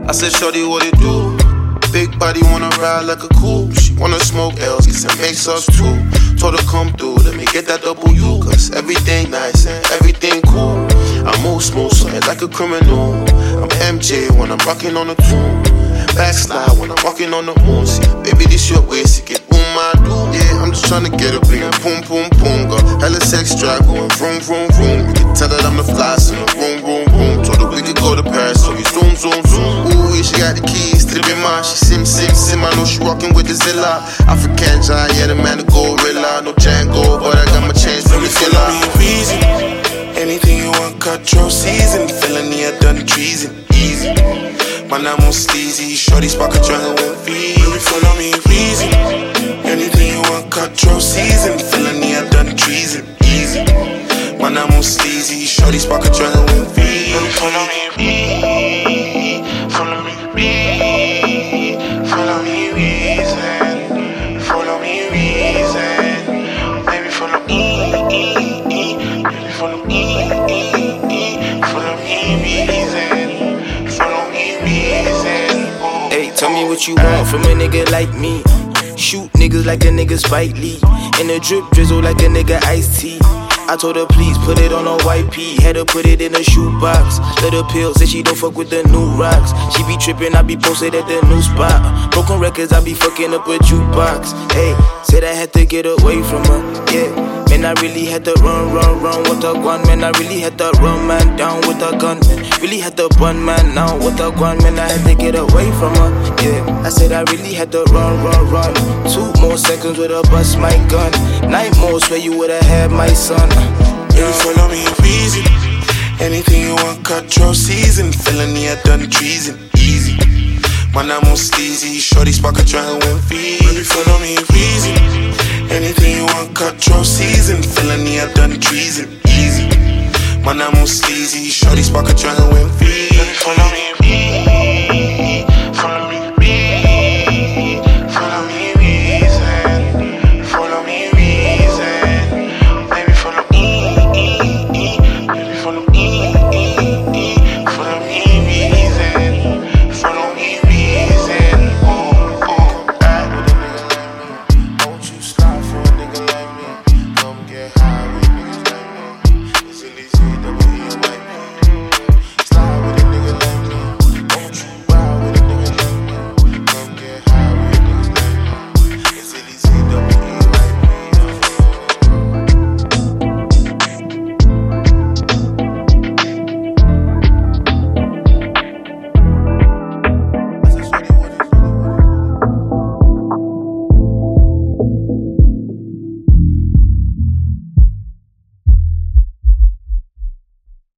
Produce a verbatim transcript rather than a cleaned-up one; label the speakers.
Speaker 1: I said, shorty, what it do? Big body wanna ride like a coupe. She wanna smoke L's, and makes us two. Told her come through, let me get that W. Cause everything nice and everything cool. I move smooth, something like a criminal. I'm M J when I'm rocking on the tune. Backslide when I'm walking on the moon. See, baby, this your way, see, get boom, I do. Yeah, I'm just tryna get a bring boom, boom, boom. Got hella sex drive going vroom, vroom, vroom. You can tell that I'm the flyest in the room, room, room. Told her we could go to Paris, so we zoom, zoom, zoom. Ooh, yeah, she got the keys to the big man. She sim, sim, sim. I know she rockin' with the Zilla. African giant, yeah, the man, the gorilla. No Django, but I got my chains from the killer.
Speaker 2: Easy. Anything you want, control season. Felony, I done treason. Easy. Man, I'm on sleazy. Shorty spark a dragon with feet. Baby, follow me, easy. Anything you want, control season. Felony, I done treason. Easy. Man, I'm on sleazy. Shorty spark a dragon with feet. Baby, follow me, easy. Follow me, easy. Follow me, reason. Follow me, reason. Baby, follow me, baby, follow me, follow me, reason.
Speaker 3: Hey, tell me what you want from a nigga like me. Shoot niggas like a nigga Spike Lee. In a drip drizzle like a nigga Ice-T. I told her please put it on a white pea. Had her put it in a shoebox. Let her pill, say she don't fuck with the new rocks. She be trippin', I be posted at the new spot. Broken records, I be fucking up a jukebox. Hey, said I had to get away from her, yeah. Man, I really had to run, run, run with a gun. Man, I really had to run man down with a gun. Man, really had to run man down with a gun. Man, I had to get away from her, yeah. I said I really had to run, run, run. Two more seconds with a bust my gun. Nine more, swear you would've had my son.
Speaker 2: Baby, follow me, easy. Anything you want, control season. Felony, I done treason. Easy. Man, I'm on sleazy. Shorty spark a dragon with feet. Baby, follow me, easy. Anything you want, control season. Felony, I done treason. Easy. Man, I'm on sleazy. Shorty spark a dragon with feet. Baby, follow me, easy.